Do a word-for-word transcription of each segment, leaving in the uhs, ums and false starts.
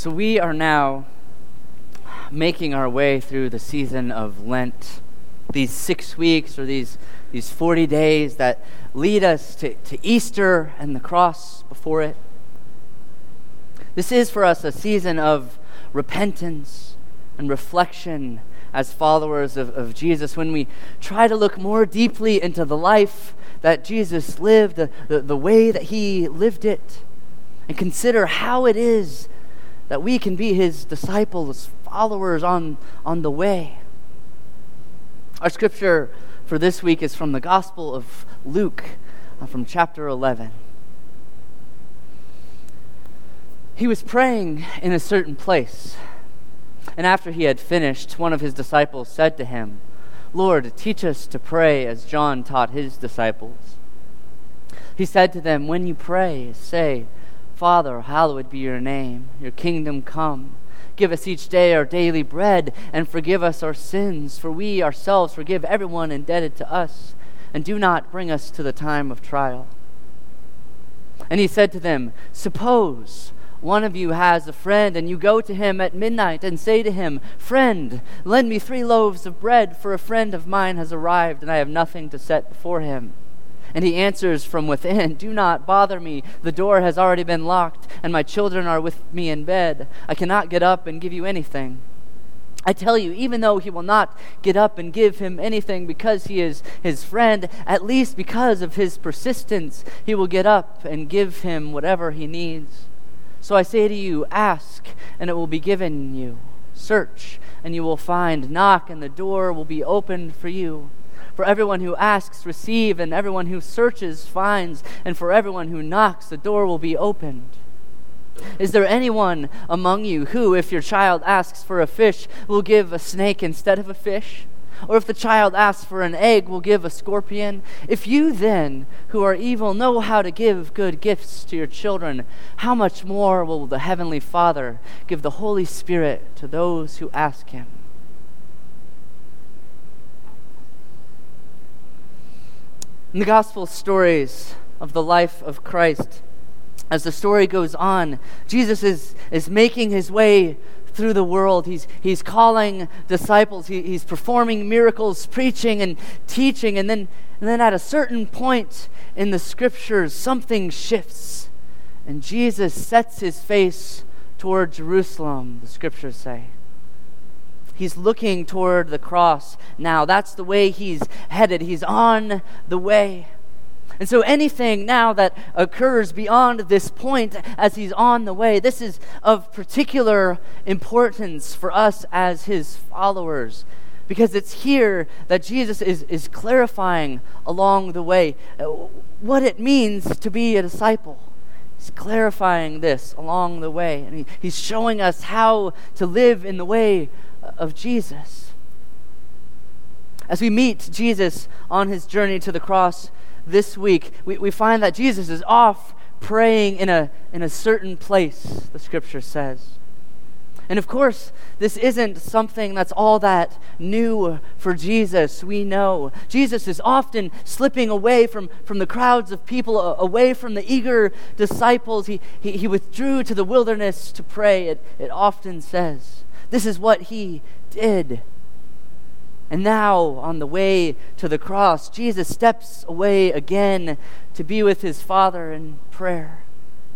So we are now making our way through the season of Lent, these six weeks or these, these forty days that lead us to, to Easter and the cross before it. This is for us a season of repentance and reflection as followers of, of Jesus, when we try to look more deeply into the life that Jesus lived, the, the, the way that he lived it, and consider how it is that we can be his disciples, followers on, on the way. Our scripture for this week is from the Gospel of Luke, uh, from chapter eleven. He was praying in a certain place, and after he had finished, one of his disciples said to him, "Lord, teach us to pray as John taught his disciples." He said to them, "When you pray, say, 'Father, hallowed be your name, your kingdom come. Give us each day our daily bread, and forgive us our sins, for we ourselves forgive everyone indebted to us, and do not bring us to the time of trial.' And he said to them, 'Suppose one of you has a friend, and you go to him at midnight and say to him, "Friend, lend me three loaves of bread, for a friend of mine has arrived, and I have nothing to set before him." And he answers from within, "Do not bother me. The door has already been locked, and my children are with me in bed. I cannot get up and give you anything." I tell you, even though he will not get up and give him anything because he is his friend, at least because of his persistence, he will get up and give him whatever he needs. So I say to you, ask, and it will be given you. Search, and you will find. Knock, and the door will be opened for you. For everyone who asks, receives, and everyone who searches, finds, and for everyone who knocks, the door will be opened. Is there anyone among you who, if your child asks for a fish, will give a snake instead of a fish? Or if the child asks for an egg, will give a scorpion? If you then, who are evil, know how to give good gifts to your children, how much more will the Heavenly Father give the Holy Spirit to those who ask him? In the gospel stories of the life of Christ, as the story goes on, Jesus is, is making his way through the world. He's, he's calling disciples. He, he's performing miracles, preaching and teaching. And then, and then at a certain point in the scriptures, something shifts. And Jesus sets his face toward Jerusalem, the scriptures say. He's looking toward the cross now. That's the way he's headed. He's on the way. And so anything now that occurs beyond this point as he's on the way, this is of particular importance for us as his followers, because it's here that Jesus is, is clarifying along the way what it means to be a disciple. He's clarifying this along the way, and he, he's showing us how to live in the way of Jesus. As we meet Jesus on his journey to the cross this week, we, we find that Jesus is off praying in a in a certain place, the scripture says. And of course, this isn't something that's all that new for Jesus. We know Jesus is often slipping away from, from the crowds of people, away from the eager disciples. He, he, he withdrew to the wilderness to pray, it, it often says. This is what he did. And now, on the way to the cross, Jesus steps away again to be with his Father in prayer.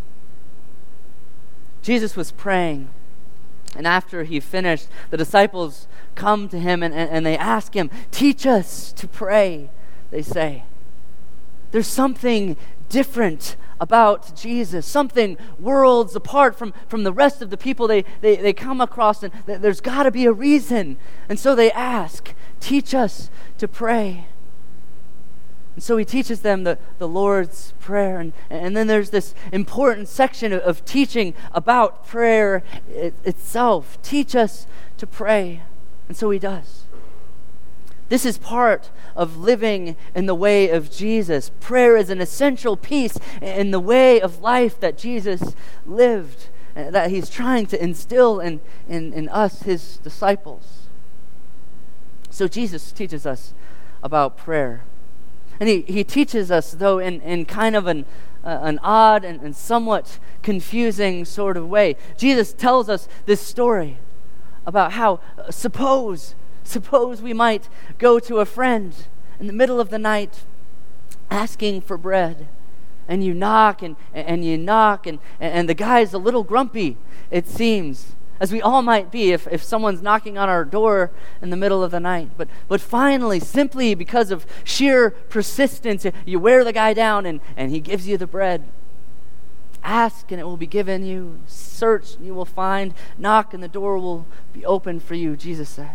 Jesus was praying, and after he finished, the disciples come to him and, and, and they ask him, "Teach us to pray," they say. There's something different about Jesus, something worlds apart from, from the rest of the people they, they, they come across, and th- there's got to be a reason. And so they ask, "Teach us to pray." And so he teaches them the, the Lord's Prayer. And, and then there's this important section of, of teaching about prayer it, itself. Teach us to pray. And so he does. This is part of living in the way of Jesus. Prayer is an essential piece in the way of life that Jesus lived, that he's trying to instill in, in, in us, his disciples. So Jesus teaches us about prayer. And he, he teaches us, though, in, in kind of an, uh, an odd and, and somewhat confusing sort of way. Jesus tells us this story about how, uh, suppose, suppose we might go to a friend in the middle of the night asking for bread. And you knock and, and you knock and, and the guy's a little grumpy, it seems, as we all might be if, if someone's knocking on our door in the middle of the night. But but finally, simply because of sheer persistence, you wear the guy down and, and he gives you the bread. Ask and it will be given you. Search and you will find. Knock and the door will be open for you, Jesus says.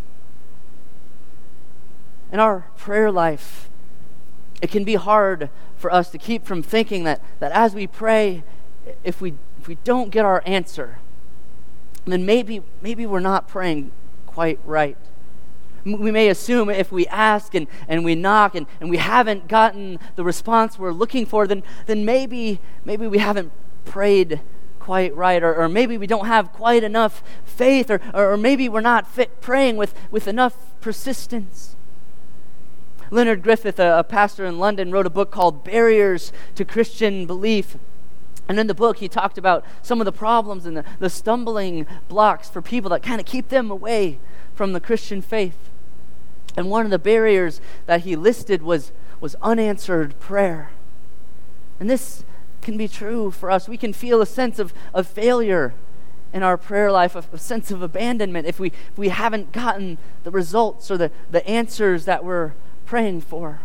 In our prayer life, it can be hard for us to keep from thinking that, that as we pray, if we if we don't get our answer, then maybe maybe we're not praying quite right. We may assume if we ask and, and we knock and, and we haven't gotten the response we're looking for, then then maybe maybe we haven't prayed quite right, or, or maybe we don't have quite enough faith, or, or maybe we're not fit praying with, with enough persistence. Leonard Griffith, a, a pastor in London, wrote a book called Barriers to Christian Belief. And in the book, he talked about some of the problems and the, the stumbling blocks for people that kind of keep them away from the Christian faith. And one of the barriers that he listed was, was unanswered prayer. And this can be true for us. We can feel a sense of, of failure in our prayer life, a, a sense of abandonment if we, if we haven't gotten the results or the, the answers that we're praying for.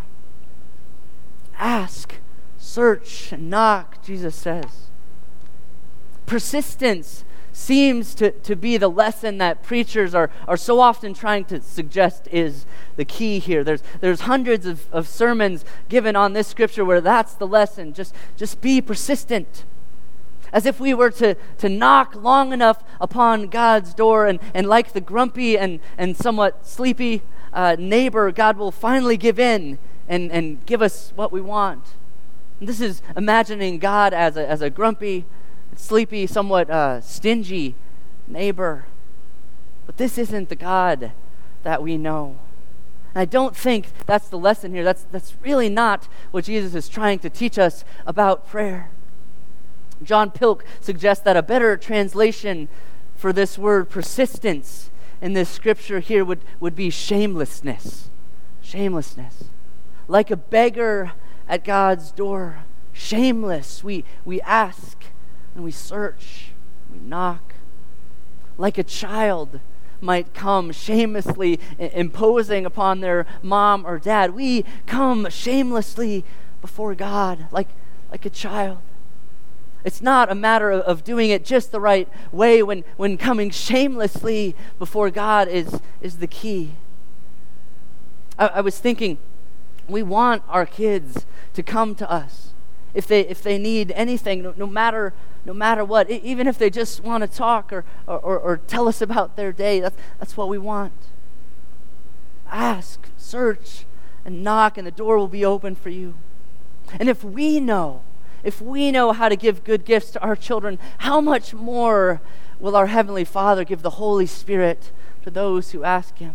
Ask, search, and knock, Jesus says. Persistence seems to, to be the lesson that preachers are, are so often trying to suggest is the key here. There's there's hundreds of, of sermons given on this scripture where that's the lesson. Just, just be persistent. As if we were to, to knock long enough upon God's door, and, and like the grumpy and, and somewhat sleepy uh, neighbor, God will finally give in and, and give us what we want. And this is imagining God as a, as a grumpy, sleepy, somewhat uh, stingy neighbor. But this isn't the God that we know. And I don't think that's the lesson here. That's, that's really not what Jesus is trying to teach us about prayer. John Pilk suggests that a better translation for this word persistence in this scripture here would, would be shamelessness. Shamelessness. Like a beggar at God's door. Shameless. We, we ask and we search. We knock. Like a child might come shamelessly imposing upon their mom or dad. We come shamelessly before God like, like a child. It's not a matter of, of doing it just the right way when, when coming shamelessly before God is, is the key. I, I was thinking, we want our kids to come to us if they if they need anything, no, no matter no matter what, e- even if they just want to talk or, or, or, or tell us about their day. That's, that's what we want. Ask, search, and knock, and the door will be open for you. And if we know If we know how to give good gifts to our children, how much more will our Heavenly Father give the Holy Spirit to those who ask Him?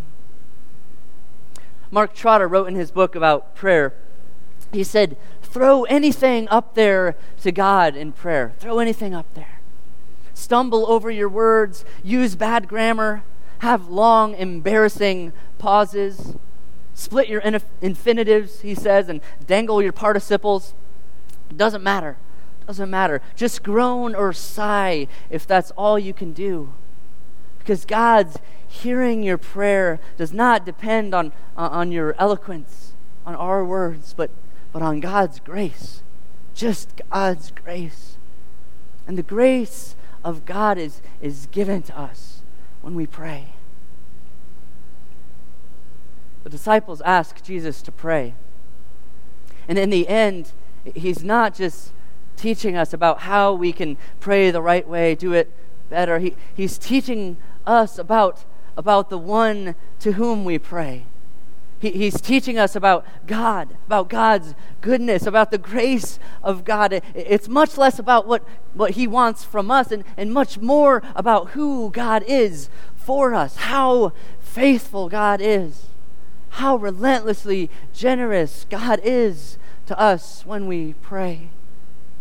Mark Trotter wrote in his book about prayer, he said, throw anything up there to God in prayer. Throw anything up there. Stumble over your words, use bad grammar, have long, embarrassing pauses, split your inf- infinitives, he says, and dangle your participles. Doesn't matter. Doesn't matter. Just groan or sigh if that's all you can do. Because God's hearing your prayer does not depend on, uh, on your eloquence, on our words, but, but on God's grace. Just God's grace. And the grace of God is, is given to us when we pray. The disciples ask Jesus to pray. And in the end, He's not just teaching us about how we can pray the right way, do it better. He, he's teaching us about, about the one to whom we pray. He, he's teaching us about God, about God's goodness, about the grace of God. It, it's much less about what, what He wants from us and, and much more about who God is for us, how faithful God is, how relentlessly generous God is to us when we pray.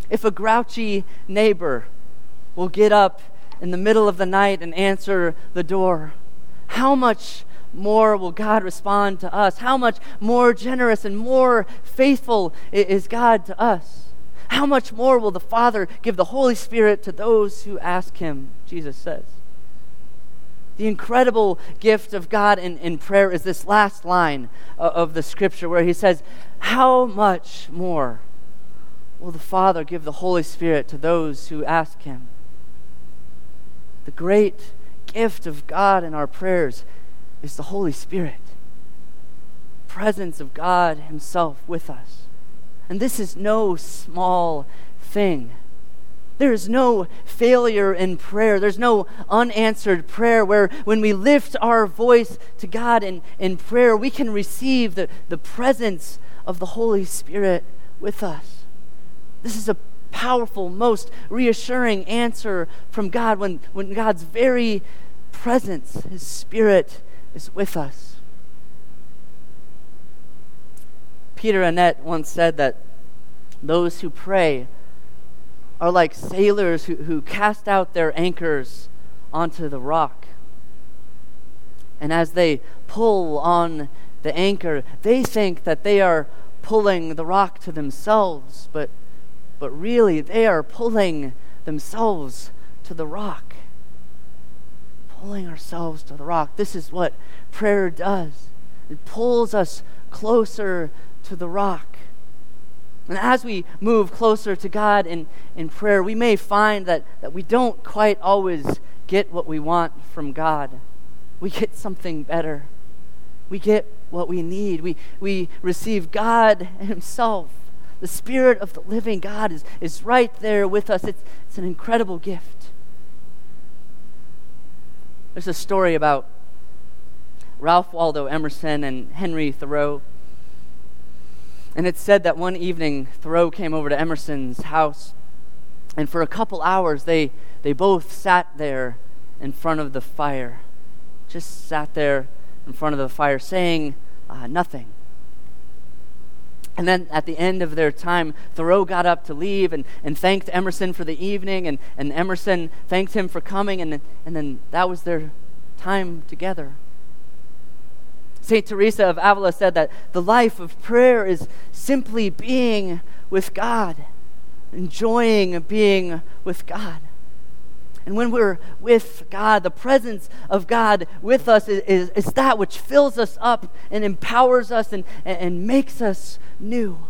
If a grouchy neighbor will get up in the middle of the night and answer the door, how much more will God respond to us? How much more generous and more faithful is God to us? How much more will the Father give the Holy Spirit to those who ask him, Jesus says. The incredible gift of God in, in prayer is this last line of, of the scripture where he says, how much more will the Father give the Holy Spirit to those who ask him? The great gift of God in our prayers is the Holy Spirit, presence of God himself with us. And this is no small thing. There is no failure in prayer. There's no unanswered prayer where when we lift our voice to God in, in prayer, we can receive the, the presence of the Holy Spirit with us. This is a powerful, most reassuring answer from God when, when God's very presence, his Spirit, is with us. Peter Annette once said that those who pray are like sailors who, who cast out their anchors onto the rock. And as they pull on the anchor, they think that they are pulling the rock to themselves, but, but really they are pulling themselves to the rock. Pulling ourselves to the rock. This is what prayer does. It pulls us closer to the rock. And as we move closer to God in, in prayer, we may find that, that we don't quite always get what we want from God. We get something better. We get what we need. We, we receive God himself. The Spirit of the living God is, is right there with us. It's, it's an incredible gift. There's a story about Ralph Waldo Emerson and Henry Thoreau. And it's said that one evening, Thoreau came over to Emerson's house, and for a couple hours, they, they both sat there in front of the fire. Just sat there in front of the fire, saying uh, nothing. And then at the end of their time, Thoreau got up to leave and, and thanked Emerson for the evening, and, and Emerson thanked him for coming, and, and then that was their time together. Saint Teresa of Avila said that the life of prayer is simply being with God, enjoying being with God. And when we're with God, the presence of God with us is, is, is that which fills us up and empowers us and, and, and makes us new.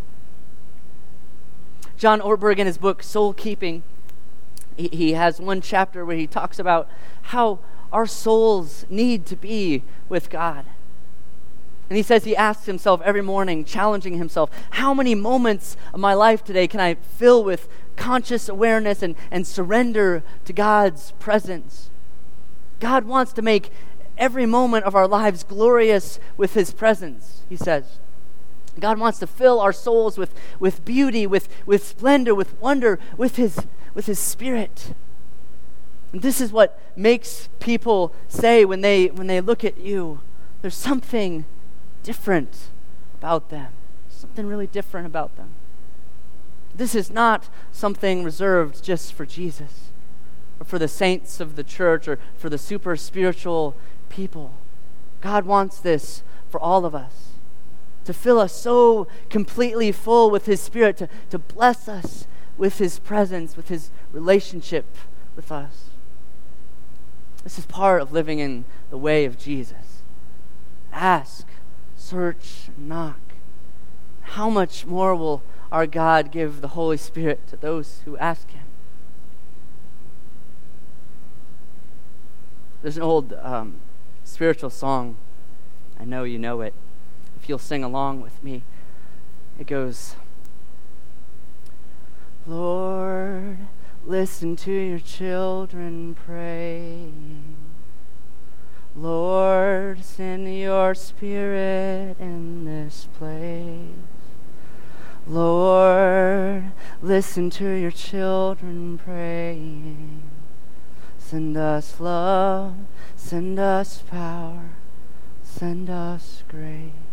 John Ortberg, in his book Soul Keeping, he, he has one chapter where he talks about how our souls need to be with God. And he says he asks himself every morning, challenging himself, how many moments of my life today can I fill with conscious awareness and, and surrender to God's presence? God wants to make every moment of our lives glorious with his presence, he says. God wants to fill our souls with, with beauty, with, with splendor, with wonder, with his, with his Spirit. And this is what makes people say when they, when they look at you, there's something different about them. Something really different about them. This is not something reserved just for Jesus or for the saints of the church or for the super spiritual people. God wants this for all of us, to fill us so completely full with his Spirit, to, to bless us with his presence, with his relationship with us. This is part of living in the way of Jesus. Ask, search, knock. How much more will our God give the Holy Spirit to those who ask him? There's an old um, spiritual song. I know you know it. If you'll sing along with me, it goes, Lord, listen to your children pray. Lord, send your Spirit in this place. Lord, listen to your children praying. Send us love, send us power, send us grace.